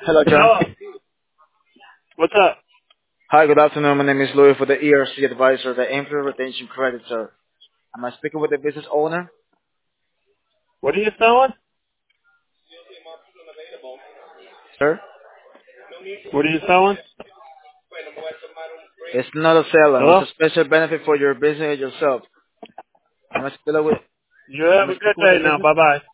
Hello, John. Hello. What's up? Hi, good afternoon. My name is Louis for the ERC advisor, the Employee Retention Credit, sir. Am I speaking with the business owner, What are you selling? sir? What are you selling? It's not a seller. It's Hello? a special benefit for your business and yourself. Am I speaking with, You have am I a good speaking with the day now. business? Bye-bye.